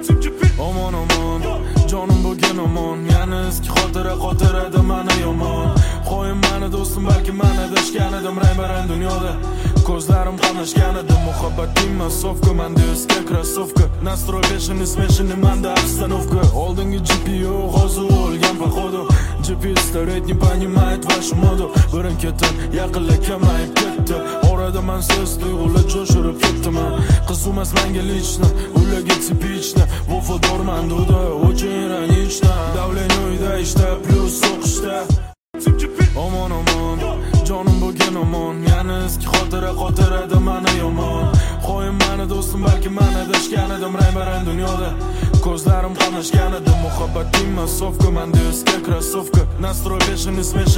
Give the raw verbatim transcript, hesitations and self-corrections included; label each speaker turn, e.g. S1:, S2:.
S1: Omon omon, jonim bo'lgan omon. Yana eski xotira xotirada meni yomon. Qo'yim meni do'stim, balki meni adashgan edim rang-barang dunyoda. Ko'zlarim qamashgan edi, muhabbatim masofka, menda eski krossovka. Настрой бешеный, смешанный, menda обстановка. Oldingi G P U, hozir o'lgan походу. G P S стоит, не понимает вашу моду. Birin-ketin yaqinlar kamayib ketdi. Orada men siz tuyg'ular jo'shirib ketdiman. Qizumas menga lichna, ularga tipична. Вафодорman dуда, очень иронично. Давление uyda ishda, plus o'qishda. Omon omon, jonim bo'lgan omon. Yana eski xotira xotirada meni yomon. Qo'yim meni do'stim, balki meni adashgan edim rang-barang dunyoda. Ko'zlarim qamashgan edi, muhabbatim masofka, menda eski krossovka. Настрой бешеный, смешанный.